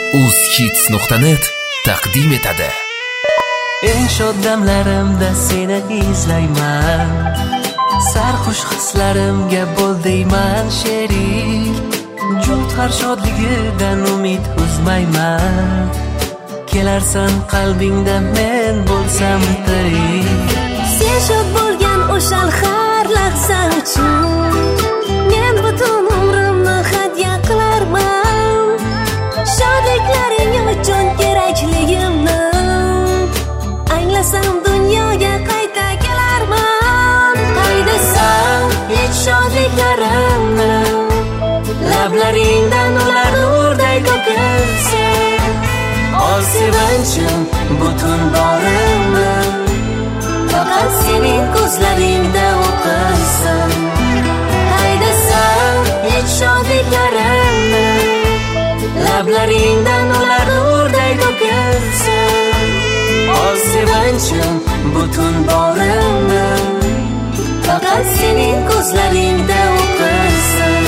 uzhits.net taqdim etadi. Eng shod damlarimda seni izlayman, sarxush hislarimga bo'l deyman sherik. Juft har shodligidan umid uzmayman, kelarsan qalbingda men bo'lsam tirik. Sen shod bo'lgan o'sha har lahza uchun men butun umrimni hadya qilarman. Shodliklaring uchun kerakligimni anglasam dunyoga qayta kelarman. Qaydasan hech shodliklarimni, lablaringdan ular nurday to'kilsa, ol sevinchim butun borimni faqat sening ko'zlaringda o'qilsin. Qaydasan hech shodliklarimni, lablaringdan ular nurday to'kilsa, ol sevinchim butun borimni faqat sening ko'zlaringda o'qilsin.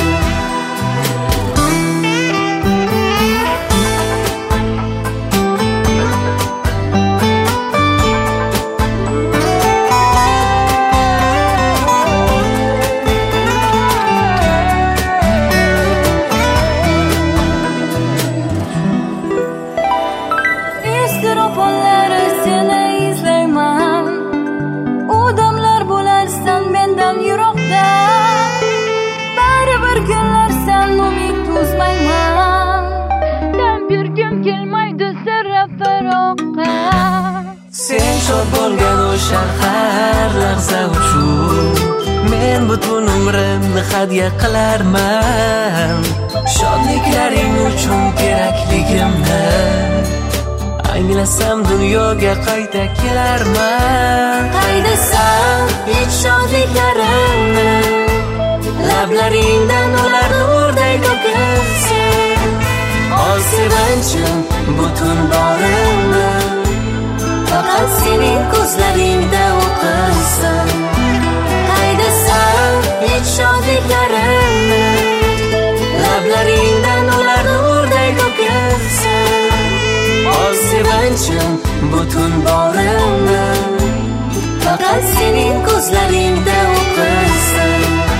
Sen shod bo'lgan o'sha har lahza uchun men butun umrimni hadya qilarman. Shodliklaring uchun kerakligimni anglasam dunyoga qayta kelarman. Qaydasan hech shodliklarimni, lablaringdan ular nurday to'kilsa, ol sevinchim butun borimni faqat sening ko'zlaringda o'qilsin. Qaydasan hech shodliklarimni, lablaringdan ular nurday to'kilsa, ol sevinchim butun borimni faqat sening ko'zlaringda o'qilsin.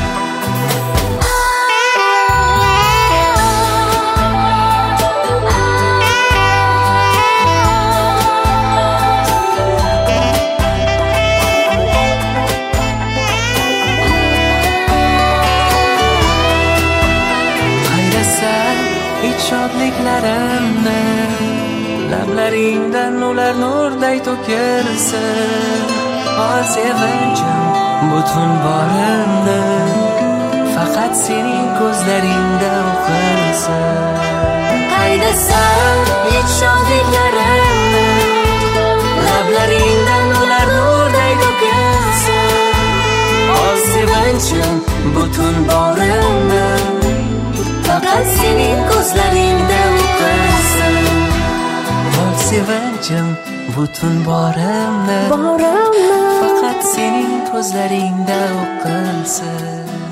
Shodliklarimni, lablaringdan ular nurday to'kilsa, ol sevinchim butun borimni faqat sening ko'zlaringda o'qilsin. Qaydasan hech shodliklarimni, lablaringdan ular nurday to'kilsa, ol sevinchim butun borimni faqat sening ko'zlaringda o'qilsin. Ol sevinchim butun borimni faqat sening ko'zlaringda o'qilsin.